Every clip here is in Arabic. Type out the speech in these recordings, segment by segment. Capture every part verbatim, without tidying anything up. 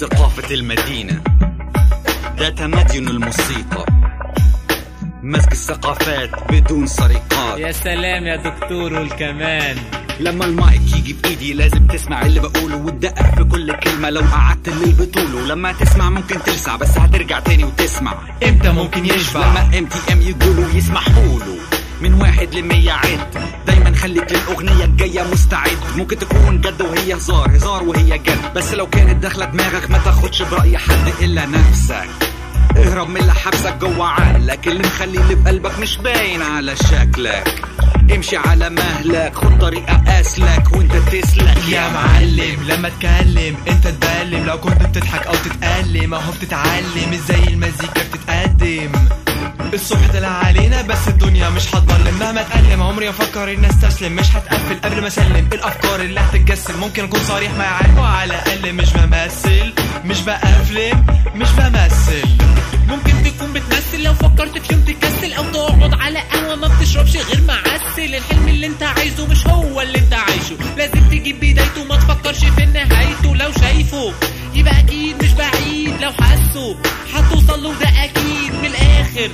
ثقافة المدينة، ده تمدن الموسيقى، مسك الثقافات بدون سرقات. يا سلام يا دكتور والكمان. لما المايك يجي بايدي لازم تسمع اللي بقوله وتدقق في كل كلمة. لو قعدت الليل بطوله لما تسمع ممكن تلسع، بس هترجع تاني وتسمع. امتى ممكن يشبع؟ لما ام تي ام يقولوا يسمحوله من واحد لمية عد. دايما خليك للأغنية الجاية مستعد. ممكن تكون جد وهي هزار، هزار وهي جد، بس لو كانت داخلة دماغك ما تاخدش برأي حد إلا نفسك. اهرب من اللي حبسك جوا عقلك، اللي مخلي اللي بقلبك مش باين على شكلك. امشي على مهلك، خد طريقة أسلك وانت تسلك يا معلم. لما تكلم انت تبلم، لو كنت بتضحك او تتألم اهو بتتعلم ازاي المزيكا بتتقدم. الصبح طلع علينا بس الدنيا مش هتضلم، مهما اتألم عمري افكر اني استسلم. مش هتقفل قبل ما اسلم الافكار اللي هتتجسم. ممكن اكون صريح معاك وعلى الاقل مش بمثل، مش بقفلم، مش بمثل. ممكن تكون بتمثل لو فكرت في يوم تكسل، او تقعد على قهوة ما بتشربش غير معسل. الحلم اللي انت عايزه مش هو اللي انت عايشه، لازم تجيب بدايته ما تفكرش في نهايته. لو شايفه يبقى اكيد مش بعيد، لو حاسه هتوصل له ده اكيد من الاخر،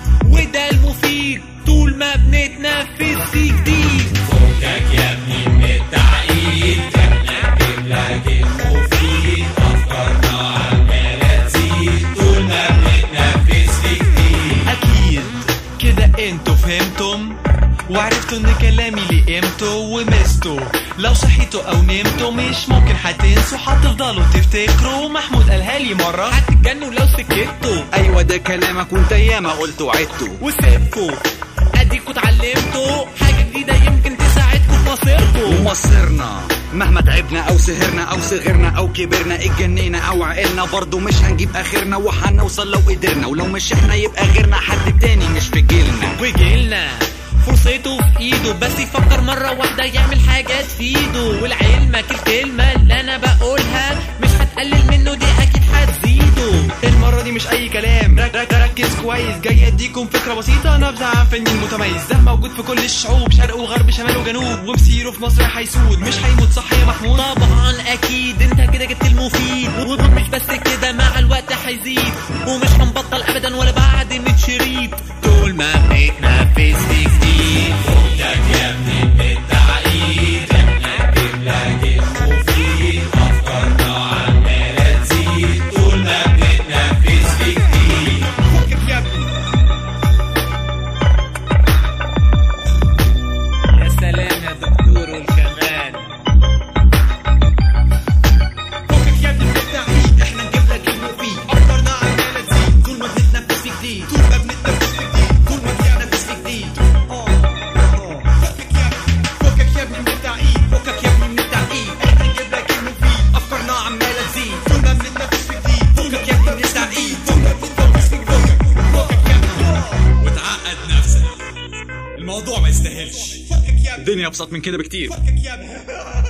وده المفيد طول ما بنتنفس في جديد. فكك يا ابني من التعقيد، احنا نجيب لك المفيد. افكارنا عمالة تزيد طول ما بنتنفس في جديد. اكيد كده انتوا فهمتم وعرفتوا ان كلامي ليه قيمته ومستو. لو صحيتوا او نمتوا مش ممكن هتنسوا، هتفضلوا تفتكروا. محمود قالها لي مرة هتتجنوا لو سكتوا. ايوه ده كلامك وانت ياما قلت وعدته وسيبكوا اديكوا اتعلمتوا حاجة جديدة يمكن تساعدكوا في مصيركوا. ومصيرنا مهما تعبنا او سهرنا او صغرنا او كبرنا، اتجنينا او عقلنا برضو مش هنجيب اخرنا، وهنوصل لو قدرنا. ولو مش احنا يبقى غيرنا، حد تاني مش في جيلنا. وجيلنا فرصته في ايده، بس يفكر مرة واحدة يعمل حاجة تفيده. ولعلمك الكلمة اللي انا بقولها مش هتقلل منه، دي اكيد هتزيده. المرة دي مش اي كلام، رك ركز كويس. جاي اديكم فكرة بسيطة، نبذة عن فني متميز. ده موجود في كل الشعوب، شرق وغرب شمال وجنوب، ومسيره في مصر هيسود. مش هيموت صح يا محمود؟ طبعا اكيد انت كده جبت المفيد، ومش بس كده مع الوقت هيزيد. ومش هنبطل ابدا ولا بعد مية شريط طول ما بنتنفس في جديد. فكك يا ابني من التعقيد، احنا نجيب لك المفيد. افكارنا عمالة تزيد طول ما بنتنفس في جديد. فكك يا ابني. يا سلام يا دكتور والكمان. فكك يا ابني من التعقيد، احنا نجيب لك المفيد. افكارنا عمالة تزيد طول ما بنتنفس في جديد، طول ما بنتنفس في جديد، طول ما بنتنفس في جديد. فكك يا ابني من التعقيد، فكك يا ابني من التعقيد، احنا نجيب لك المفيد. افكارنا عمالة تزيد طول ما بنتنفس في جديد. فكك يا ابني من التعقيد، طول ما بنتنفس في جديد. فكك يا ابني وتعقد نفسك، الموضوع ما يستاهلش. فكك يا ابني الدنيا ابسط من كده بكتير. فكك يا ابني.